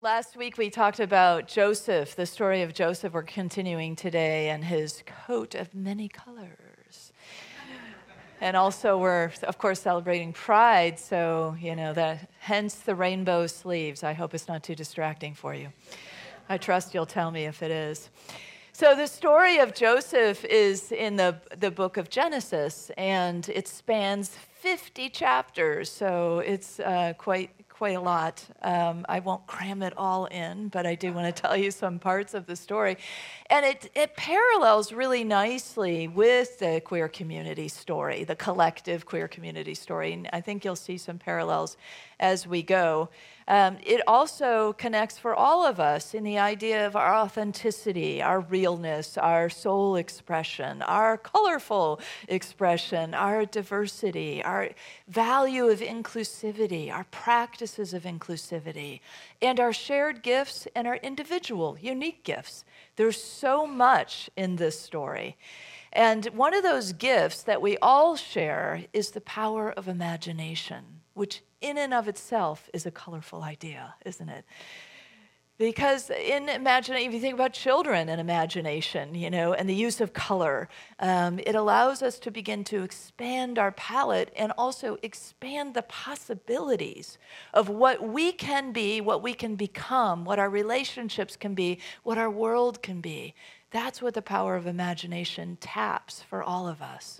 Last week we talked about Joseph, the story of Joseph. We're continuing today, and his coat of many colors. And also we're, of course, celebrating Pride, so, hence the rainbow sleeves. I hope it's not too distracting for you. I trust you'll tell me if it is. So the story of Joseph is in the book of Genesis, and it spans 50 chapters, so it's quite a lot. I won't cram it all in, but I do want to tell you some parts of the story. And it parallels really nicely with the queer community story, the collective queer community story. And I think you'll see some parallels as we go. It also connects for all of us in the idea of our authenticity, our realness, our soul expression, our colorful expression, our diversity, our value of inclusivity, our practices of inclusivity, and our shared gifts and our individual, unique gifts. There's so much in this story. And one of those gifts that we all share is the power of imagination, which in and of itself is a colorful idea, isn't it? Because if you think about children and imagination, and the use of color, it allows us to begin to expand our palette and also expand the possibilities of what we can be, what we can become, what our relationships can be, what our world can be. That's what the power of imagination taps for all of us.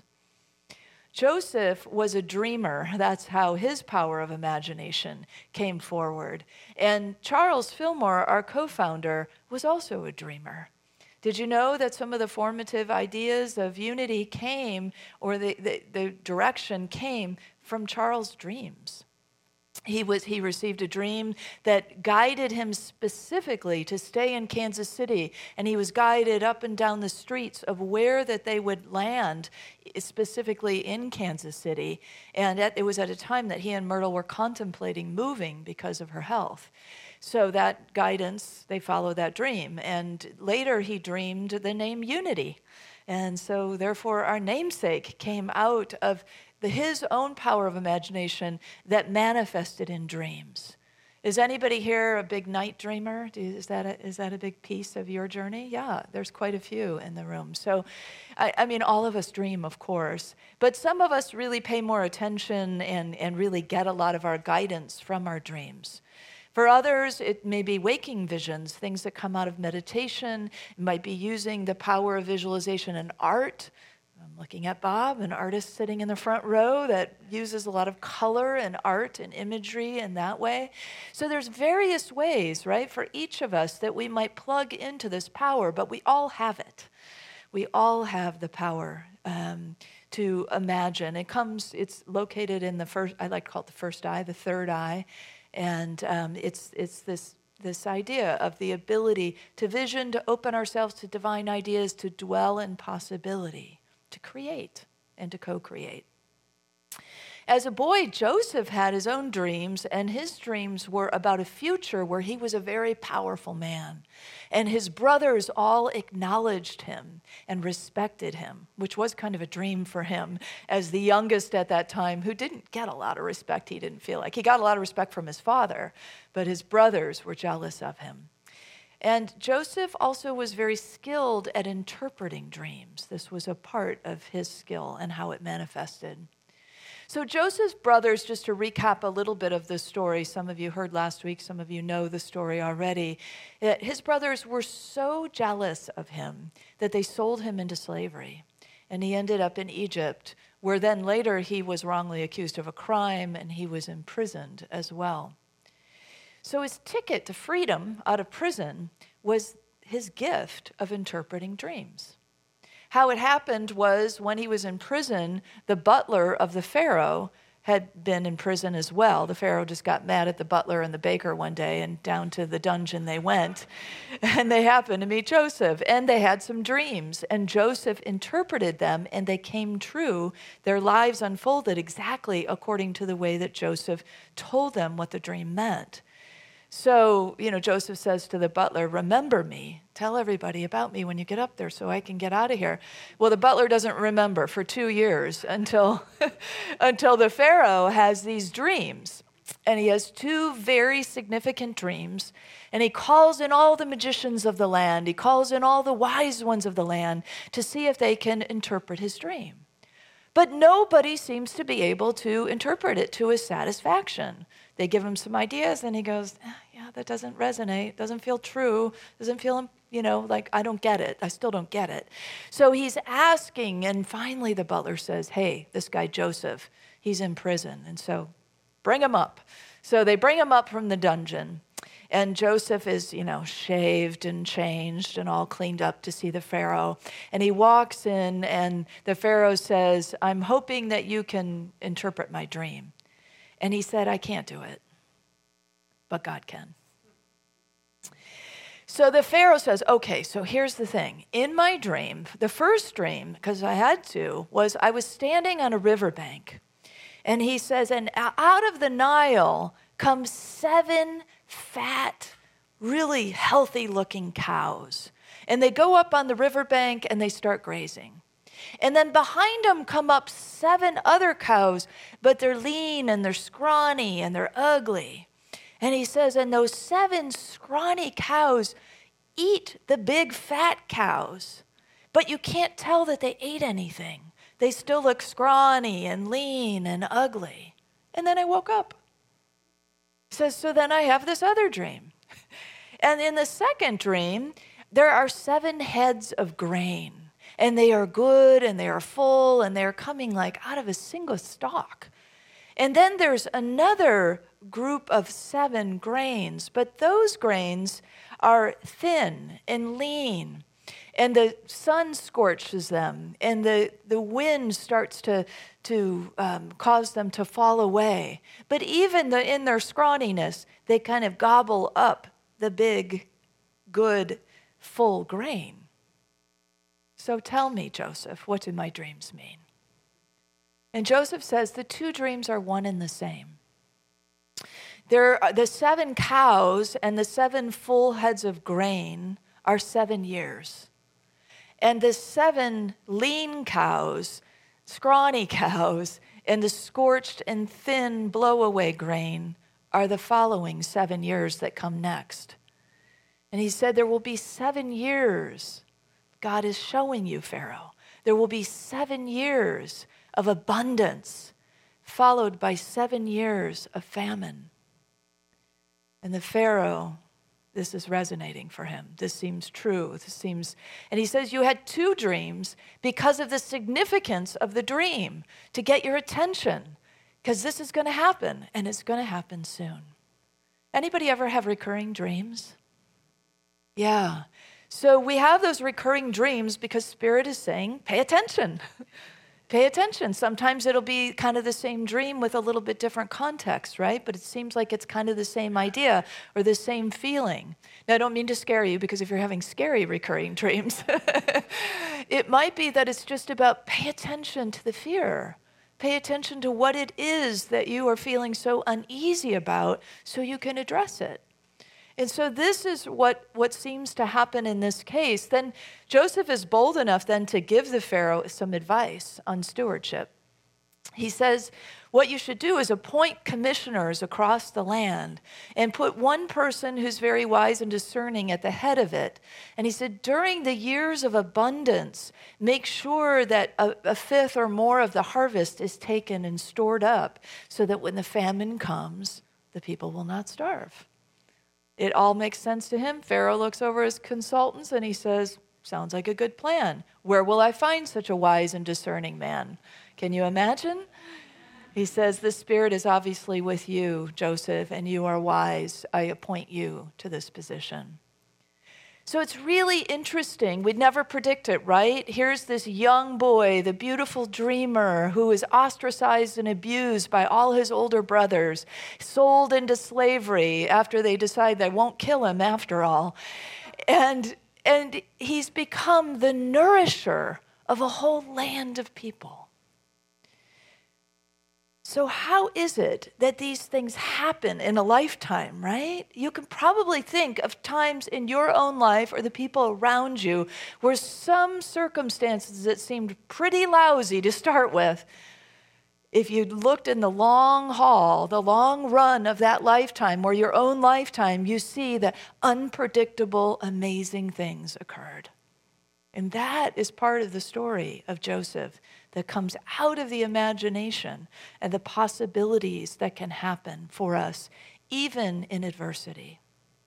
Joseph was a dreamer. That's how his power of imagination came forward. And Charles Fillmore, our co-founder, was also a dreamer. Did you know that some of the formative ideas of unity came, or the direction came from Charles' dreams? He received a dream that guided him specifically to stay in Kansas City, and he was guided up and down the streets of where that they would land, specifically in Kansas City. And it was at a time that he and Myrtle were contemplating moving because of her health. So that guidance, they followed that dream. And later he dreamed the name Unity. And so therefore our namesake came out of his own power of imagination that manifested in dreams. Is anybody here a big night dreamer? Is that a big piece of your journey? Yeah, there's quite a few in the room. So, I mean, all of us dream, of course, but some of us really pay more attention and really get a lot of our guidance from our dreams. For others, it may be waking visions, things that come out of meditation. It might be using the power of visualization and art. I'm looking at Bob, an artist sitting in the front row that uses a lot of color and art and imagery in that way. So there's various ways, right, for each of us that we might plug into this power, but we all have it. We all have the power to imagine. It's located in the first, I like to call it the first eye, the third eye, and it's this idea of the ability to vision, to open ourselves to divine ideas, to dwell in possibility, to create and to co-create. As a boy, Joseph had his own dreams, and his dreams were about a future where he was a very powerful man. And his brothers all acknowledged him and respected him, which was kind of a dream for him as the youngest at that time, who didn't get a lot of respect, he didn't feel like. He got a lot of respect from his father, but his brothers were jealous of him. And Joseph also was very skilled at interpreting dreams. This was a part of his skill and how it manifested. So Joseph's brothers, just to recap a little bit of this story, some of you heard last week, some of you know the story already, his brothers were so jealous of him that they sold him into slavery. And he ended up in Egypt, where then later he was wrongly accused of a crime and he was imprisoned as well. So his ticket to freedom out of prison was his gift of interpreting dreams. How it happened was when he was in prison, the butler of the Pharaoh had been in prison as well. The Pharaoh just got mad at the butler and the baker one day, and down to the dungeon they went. And they happened to meet Joseph, and they had some dreams. And Joseph interpreted them, and they came true. Their lives unfolded exactly according to the way that Joseph told them what the dream meant. So, Joseph says to the butler, remember me. Tell everybody about me when you get up there so I can get out of here. Well, the butler doesn't remember for 2 years until the Pharaoh has these dreams. And he has two very significant dreams. And he calls in all the magicians of the land. He calls in all the wise ones of the land to see if they can interpret his dream. But nobody seems to be able to interpret it to his satisfaction. They give him some ideas, and he goes, yeah, that doesn't resonate, doesn't feel true, doesn't feel, like I don't get it. I still don't get it. So he's asking, and finally the butler says, hey, this guy Joseph, he's in prison, and so bring him up. So they bring him up from the dungeon. And Joseph is, shaved and changed and all cleaned up to see the Pharaoh. And he walks in, and the Pharaoh says, I'm hoping that you can interpret my dream. And he said, I can't do it, but God can. So the Pharaoh says, okay, so here's the thing. In my dream, the first dream, because I had to, was I was standing on a riverbank. And he says, and out of the Nile comes 7 fat, really healthy-looking cows. And they go up on the riverbank and they start grazing. And then behind them come up 7 other cows, but they're lean and they're scrawny and they're ugly. And he says, and those 7 scrawny cows eat the big fat cows, but you can't tell that they ate anything. They still look scrawny and lean and ugly. And then I woke up. He says, so then I have this other dream. And in the second dream, there are 7 heads of grain. And they are good and they are full and they are coming like out of a single stalk. And then there's another group of 7 grains, but those grains are thin and lean. And the sun scorches them, and the wind starts to cause them to fall away. But even in their scrawniness, they kind of gobble up the big, good, full grain. So tell me, Joseph, what do my dreams mean? And Joseph says the 2 dreams are one and the same. The 7 cows and the 7 full heads of grain are 7 years. And the 7 lean cows, scrawny cows, and the scorched and thin blow-away grain are the following 7 years that come next. And he said, there will be 7 years. God is showing you, Pharaoh. There will be 7 years of abundance, followed by 7 years of famine. And the Pharaoh, this is resonating for him. This seems true. And he says, you had 2 dreams because of the significance of the dream to get your attention, because this is going to happen, and it's going to happen soon. Anybody ever have recurring dreams? Yeah. So we have those recurring dreams because Spirit is saying, pay attention. Pay attention. Sometimes it'll be kind of the same dream with a little bit different context, right? But it seems like it's kind of the same idea or the same feeling. Now, I don't mean to scare you, because if you're having scary recurring dreams, it might be that it's just about pay attention to the fear. Pay attention to what it is that you are feeling so uneasy about so you can address it. And so this is what seems to happen in this case. Then Joseph is bold enough then to give the Pharaoh some advice on stewardship. He says, what you should do is appoint commissioners across the land and put one person who's very wise and discerning at the head of it. And he said, during the years of abundance, make sure that a fifth or more of the harvest is taken and stored up so that when the famine comes, the people will not starve. It all makes sense to him. Pharaoh looks over his consultants and he says, sounds like a good plan. Where will I find such a wise and discerning man? Can you imagine? He says, the Spirit is obviously with you, Joseph, and you are wise. I appoint you to this position. So it's really interesting. We'd never predict it, right? Here's this young boy, the beautiful dreamer, who is ostracized and abused by all his older brothers, sold into slavery after they decide they won't kill him after all. And he's become the nourisher of a whole land of people. So how is it that these things happen in a lifetime, right? You can probably think of times in your own life or the people around you where some circumstances that seemed pretty lousy to start with If you looked in the long haul, the long run of that lifetime or your own lifetime, you see that unpredictable, amazing things occurred. And that is part of the story of Joseph that comes out of the imagination and the possibilities that can happen for us, even in adversity.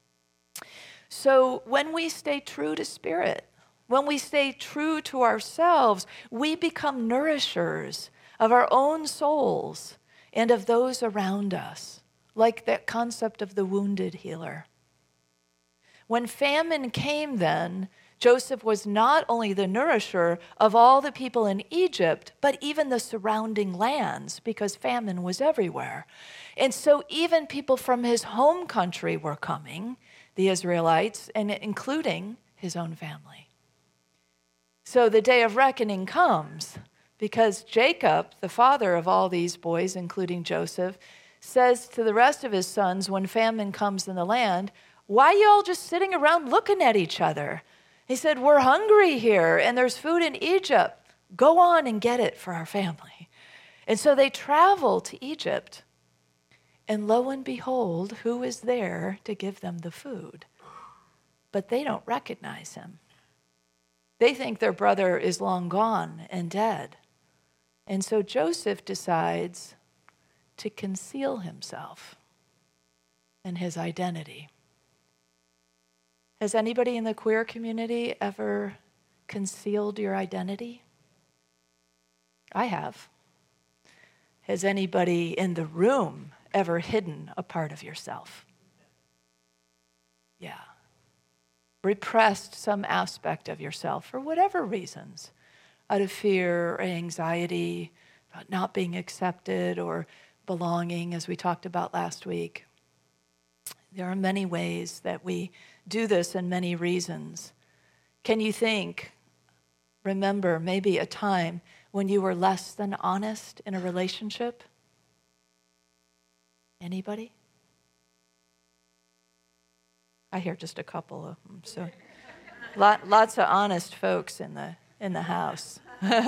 So when we stay true to spirit, when we stay true to ourselves, we become nourishers of our own souls and of those around us, like that concept of the wounded healer. When famine came then, Joseph was not only the nourisher of all the people in Egypt, but even the surrounding lands, because famine was everywhere. And so even people from his home country were coming, the Israelites, and including his own family. So the day of reckoning comes, because Jacob, the father of all these boys, including Joseph, says to the rest of his sons when famine comes in the land, "Why y'all just sitting around looking at each other?" He said, "We're hungry here and there's food in Egypt. Go on and get it for our family." And so they travel to Egypt. And lo and behold, who is there to give them the food? But they don't recognize him. They think their brother is long gone and dead. And so Joseph decides to conceal himself and his identity. Has anybody in the queer community ever concealed your identity? I have. Has anybody in the room ever hidden a part of yourself? Yeah. Repressed some aspect of yourself for whatever reasons, out of fear or anxiety, about not being accepted or belonging, as we talked about last week. There are many ways that we do this and many reasons. Can you remember maybe a time when you were less than honest in a relationship? Anybody? I hear just a couple of them. So lots of honest folks in the house.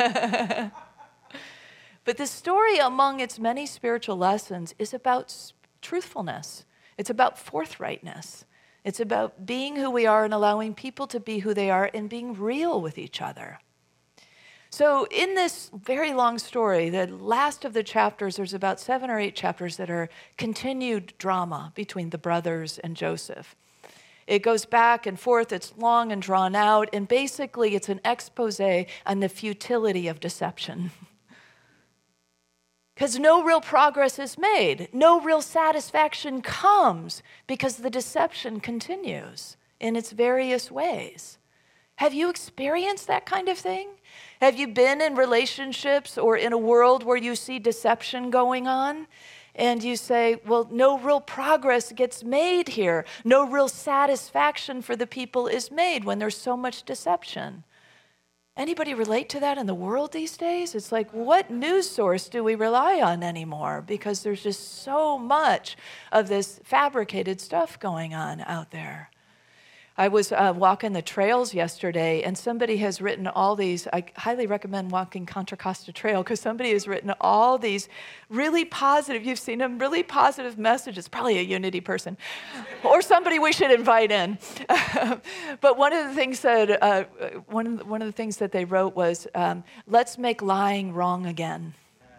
But the story, among its many spiritual lessons, is about truthfulness. It's about forthrightness. It's about being who we are and allowing people to be who they are and being real with each other. So in this very long story, the last of the chapters, there's about 7 or 8 chapters that are continued drama between the brothers and Joseph. It goes back and forth, it's long and drawn out, and basically it's an expose on the futility of deception. Because no real progress is made. No real satisfaction comes because the deception continues in its various ways. Have you experienced that kind of thing? Have you been in relationships or in a world where you see deception going on? And you say, well, no real progress gets made here. No real satisfaction for the people is made when there's so much deception. Anybody relate to that in the world these days? It's like, what news source do we rely on anymore? Because there's just so much of this fabricated stuff going on out there. I was walking the trails yesterday, and somebody has written all these. I highly recommend walking Contra Costa Trail because somebody has written all these really positive, you've seen them, really positive messages, probably a Unity person, or somebody we should invite in. But one of the things that, one of the things that they wrote was, let's make lying wrong again.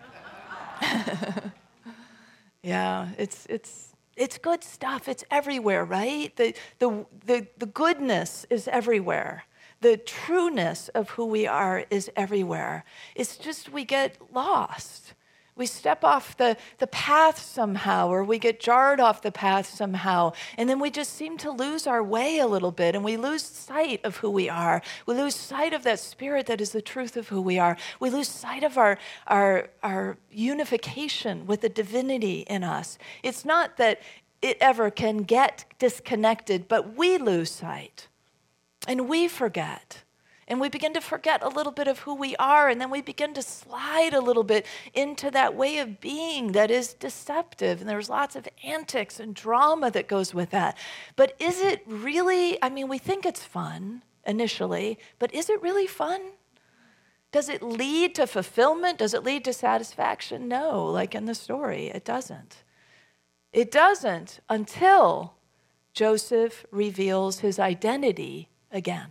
Yeah, it's good stuff. It's everywhere, right? The goodness is everywhere. The trueness of who we are is everywhere. It's just we get lost. We step off the path somehow, or we get jarred off the path somehow, and then we just seem to lose our way a little bit, and we lose sight of who we are. We lose sight of that spirit that is the truth of who we are. We lose sight of our unification with the divinity in us. It's not that it ever can get disconnected, but we lose sight, and we forget. And we begin to forget a little bit of who we are, and then we begin to slide a little bit into that way of being that is deceptive. And there's lots of antics and drama that goes with that. But is it really, we think it's fun initially, but is it really fun? Does it lead to fulfillment? Does it lead to satisfaction? No, like in the story, it doesn't. It doesn't until Joseph reveals his identity again.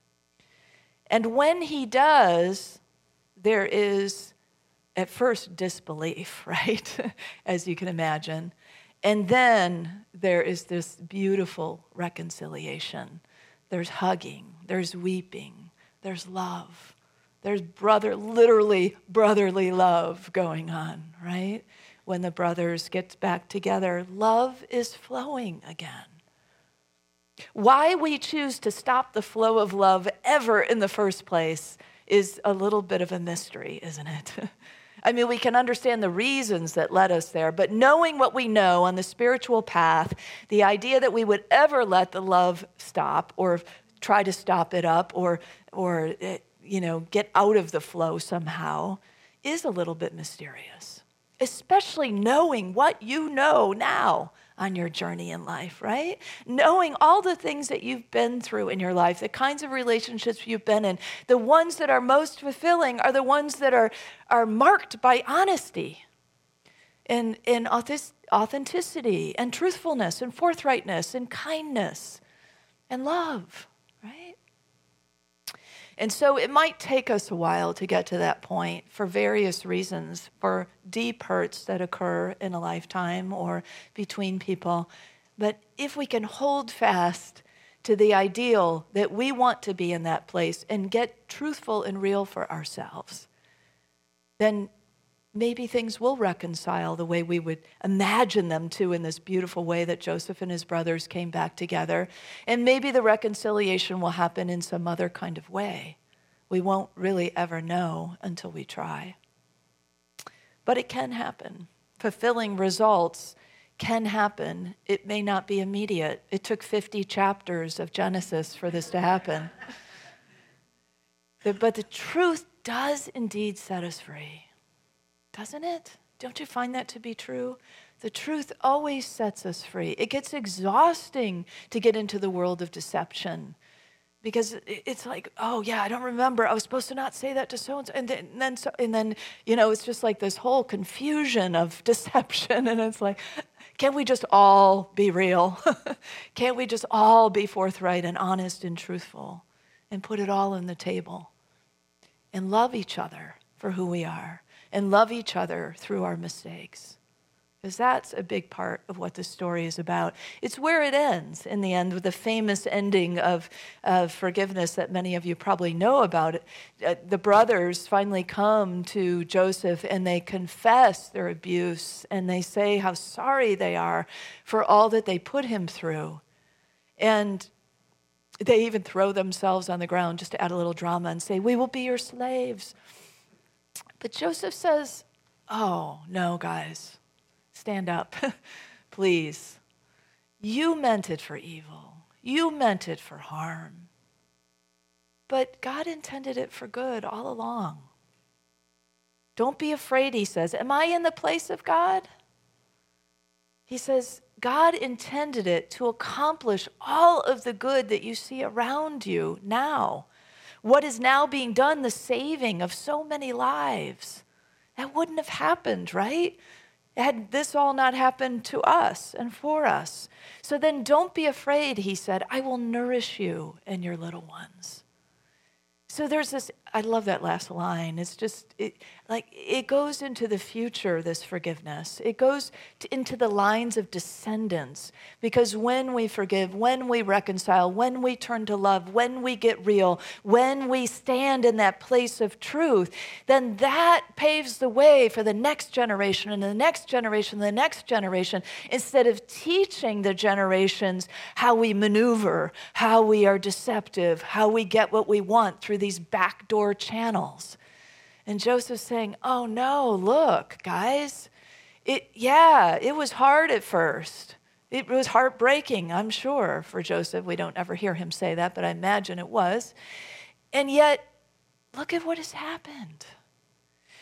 And when he does, there is at first disbelief, right? As you can imagine. And then there is this beautiful reconciliation. There's hugging, there's weeping, there's love. There's literally brotherly love going on, right? When the brothers get back together, love is flowing again. Why we choose to stop the flow of love ever in the first place is a little bit of a mystery, isn't it? I mean, we can understand the reasons that led us there, but knowing what we know on the spiritual path, the idea that we would ever let the love stop or try to stop it up or get out of the flow somehow is a little bit mysterious, especially knowing what you know now on your journey in life, right? Knowing all the things that you've been through in your life, the kinds of relationships you've been in, the ones that are most fulfilling are the ones that are marked by honesty and authenticity and truthfulness and forthrightness and kindness and love, right? And so it might take us a while to get to that point for various reasons, for deep hurts that occur in a lifetime or between people. But if we can hold fast to the ideal that we want to be in that place and get truthful and real for ourselves, then maybe things will reconcile the way we would imagine them to in this beautiful way that Joseph and his brothers came back together. And maybe the reconciliation will happen in some other kind of way. We won't really ever know until we try. But it can happen. Fulfilling results can happen. It may not be immediate. It took 50 chapters of Genesis for this to happen. But the truth does indeed set us free. Doesn't it? Don't you find that to be true? The truth always sets us free. It gets exhausting to get into the world of deception because it's like, oh yeah, I don't remember. I was supposed to not say that to so-and-so. And then, it's just like this whole confusion of deception. And it's like, can't we just all be real? Can't we just all be forthright and honest and truthful and put it all on the table and love each other for who we are? And love each other through our mistakes. Because that's a big part of what the story is about. It's where it ends in the end with the famous ending of forgiveness that many of you probably know about. The brothers finally come to Joseph and they confess their abuse and they say how sorry they are for all that they put him through. And they even throw themselves on the ground just to add a little drama and say, "We will be your slaves." But Joseph says, "Oh, no, guys, stand up, please. You meant it for evil. You meant it for harm. But God intended it for good all along. Don't be afraid," he says. Am I in the place of God? He says, God intended it to accomplish all of the good that you see around you now. What is now being done, the saving of so many lives. That wouldn't have happened, right? Had this all not happened to us and for us. So then don't be afraid, he said. I will nourish you and your little ones. So there's this, I love that last line. It's just, it goes into the future, this forgiveness. It goes into the lines of descendants. Because when we forgive, when we reconcile, when we turn to love, when we get real, when we stand in that place of truth, then that paves the way for the next generation and the next generation and the next generation, instead of teaching the generations how we maneuver, how we are deceptive, how we get what we want through these backdoor channels. And Joseph's saying, oh no, look, guys, it was hard at first. It was heartbreaking, I'm sure, for Joseph. We don't ever hear him say that, but I imagine it was. And yet, look at what has happened.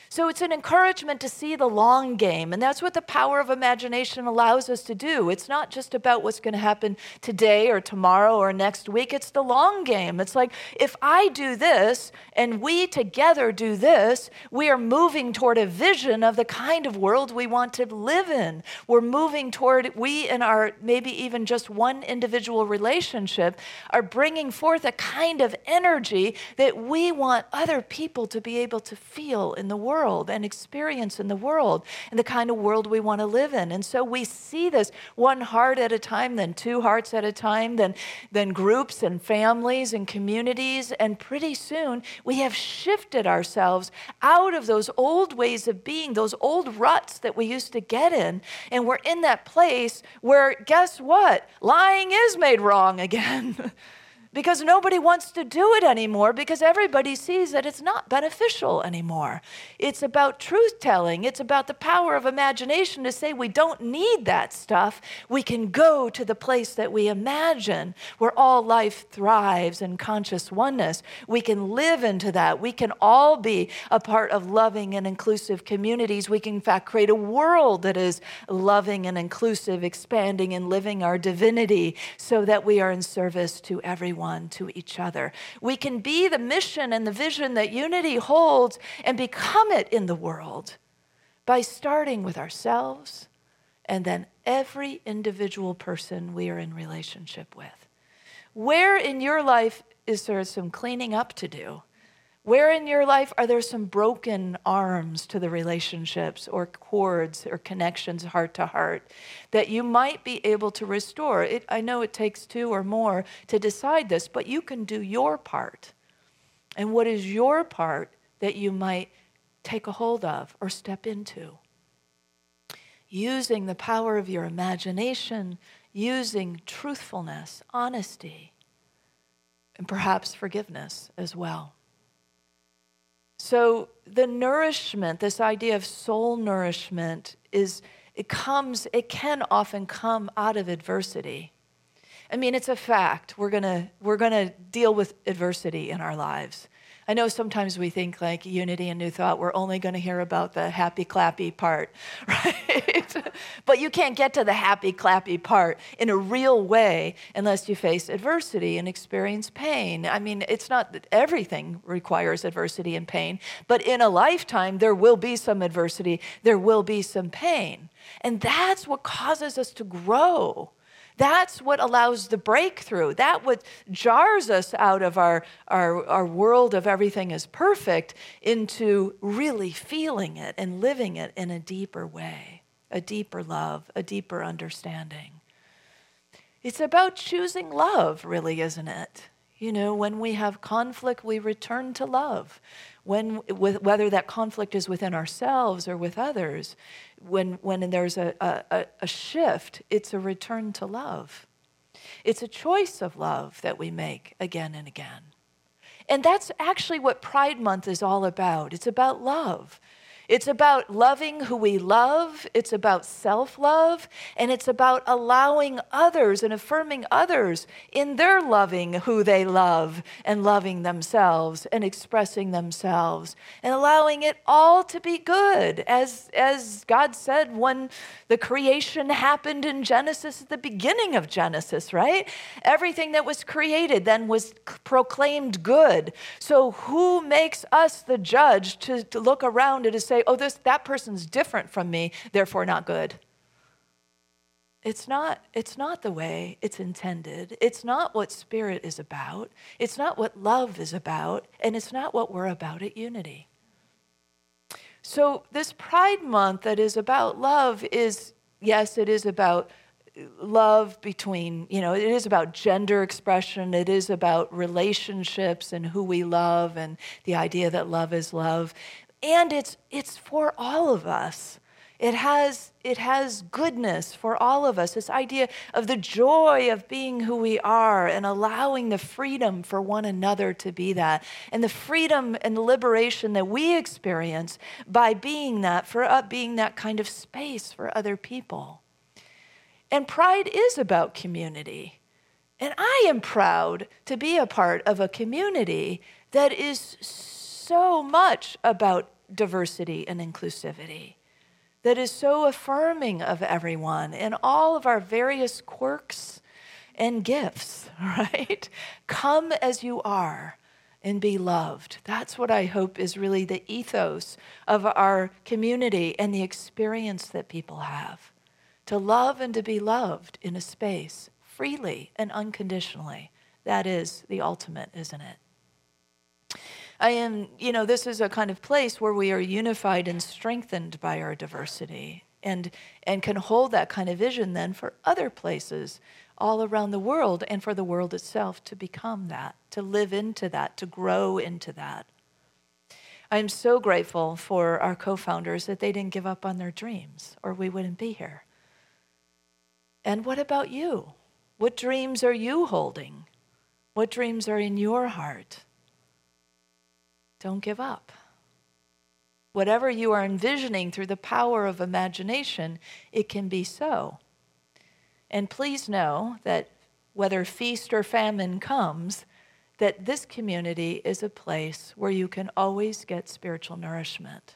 So it's an encouragement to see the long game, and that's what the power of imagination allows us to do. It's not just about what's going to happen today or tomorrow or next week. It's the long game. It's like, if I do this and we together do this, we are moving toward a vision of the kind of world we want to live in. We're moving toward, we in our maybe even just one individual relationship are bringing forth a kind of energy that we want other people to be able to feel in the world and experience in the world, and the kind of world we want to live in. And so we see this one heart at a time, then two hearts at a time, then groups and families and communities, and pretty soon we have shifted ourselves out of those old ways of being, those old ruts that we used to get in, and we're in that place where, guess what? Lying is made wrong again. Because nobody wants to do it anymore, because everybody sees that it's not beneficial anymore. It's about truth-telling. It's about the power of imagination to say we don't need that stuff. We can go to the place that we imagine, where all life thrives in conscious oneness. We can live into that. We can all be a part of loving and inclusive communities. We can, in fact, create a world that is loving and inclusive, expanding and living our divinity so that we are in service to everyone, to each other. We can be the mission and the vision that Unity holds and become it in the world by starting with ourselves and then every individual person we are in relationship with. Where in your life is there some cleaning up to do? Where in your life are there some broken arms to the relationships or cords or connections heart to heart that you might be able to restore? I know it takes two or more to decide this, but you can do your part. And what is your part that you might take a hold of or step into? Using the power of your imagination, using truthfulness, honesty, and perhaps forgiveness as well. So the nourishment, this idea of soul nourishment, it can often come out of adversity. I mean, it's a fact. We're gonna deal with adversity in our lives. I know sometimes we think like Unity and New Thought, we're only going to hear about the happy clappy part, right? But you can't get to the happy clappy part in a real way unless you face adversity and experience pain. I mean, it's not that everything requires adversity and pain, but in a lifetime, there will be some adversity, there will be some pain. And that's what causes us to grow. That's what allows the breakthrough. That's what jars us out of our world of everything is perfect into really feeling it and living it in a deeper way, a deeper love, a deeper understanding. It's about choosing love, really, isn't it? You know, when we have conflict, we return to love. Whether that conflict is within ourselves or with others, when there's a shift, it's a return to love. It's a choice of love that we make again and again. And that's actually what Pride Month is all about. It's about love. It's about loving who we love. It's about self-love. And it's about allowing others and affirming others in their loving who they love and loving themselves and expressing themselves and allowing it all to be good. As God said when the creation happened in Genesis, at the beginning of Genesis, right? Everything that was created then was proclaimed good. So who makes us the judge to look around and to say, oh, that person's different from me, therefore not good? It's not the way it's intended. It's not what Spirit is about. It's not what love is about. And it's not what we're about at Unity. So this Pride Month that is about love is, yes, it is about love between, it is about gender expression. It is about relationships and who we love and the idea that love is love. And it's for all of us. It has goodness for all of us, this idea of the joy of being who we are and allowing the freedom for one another to be that, and the freedom and the liberation that we experience by being that, for being that kind of space for other people. And Pride is about community. And I am proud to be a part of a community that is so much about diversity and inclusivity, that is so affirming of everyone and all of our various quirks and gifts, right? Come as you are and be loved. That's what I hope is really the ethos of our community and the experience that people have. To love and to be loved in a space freely and unconditionally. That is the ultimate, isn't it? This is a kind of place where we are unified and strengthened by our diversity and can hold that kind of vision then for other places all around the world and for the world itself to become that, to live into that, to grow into that. I'm so grateful for our co-founders that they didn't give up on their dreams or we wouldn't be here. And what about you? What dreams are you holding? What dreams are in your heart? Don't give up. Whatever you are envisioning through the power of imagination, it can be so. And please know that whether feast or famine comes, that this community is a place where you can always get spiritual nourishment.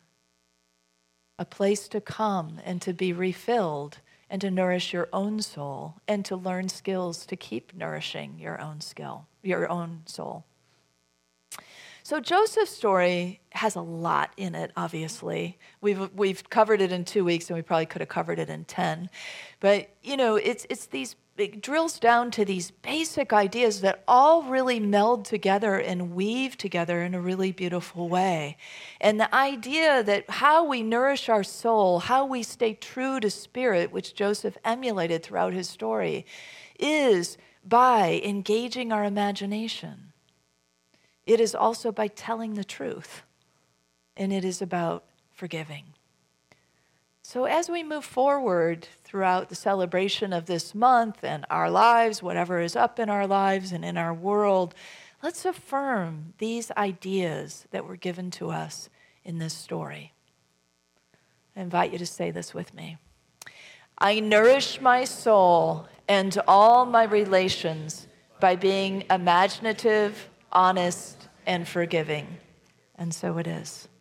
A place to come and to be refilled and to nourish your own soul and to learn skills to keep nourishing your own soul. So Joseph's story has a lot in it, obviously. We've covered it in 2 weeks, and we probably could have covered it in 10. But, it drills down to these basic ideas that all really meld together and weave together in a really beautiful way. And the idea that how we nourish our soul, how we stay true to spirit, which Joseph emulated throughout his story, is by engaging our imagination. It is also by telling the truth, and it is about forgiving. So as we move forward throughout the celebration of this month and our lives, whatever is up in our lives and in our world, let's affirm these ideas that were given to us in this story. I invite you to say this with me. I nourish my soul and all my relations by being imaginative, honest, and forgiving. And so it is.